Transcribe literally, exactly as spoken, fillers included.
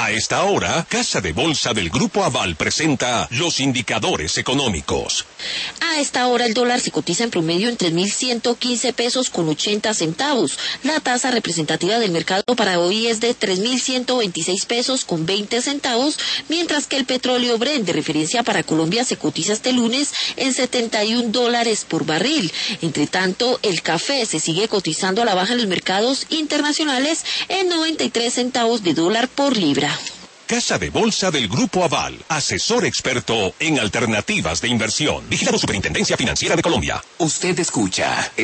A esta hora, Casa de Bolsa del Grupo Aval presenta los indicadores económicos. A esta hora el dólar se cotiza en promedio en tres mil ciento quince pesos con ochenta centavos. La tasa representativa del mercado para hoy es de tres mil ciento veintiséis pesos con veinte centavos, mientras que el petróleo Brent de referencia para Colombia se cotiza este lunes en setenta y un dólares por barril. Entre tanto, el café se sigue cotizando a la baja en los mercados internacionales en noventa y tres centavos de dólar por libra. Casa de Bolsa del Grupo Aval, asesor experto en alternativas de inversión. Vigilado Superintendencia Financiera de Colombia. Usted escucha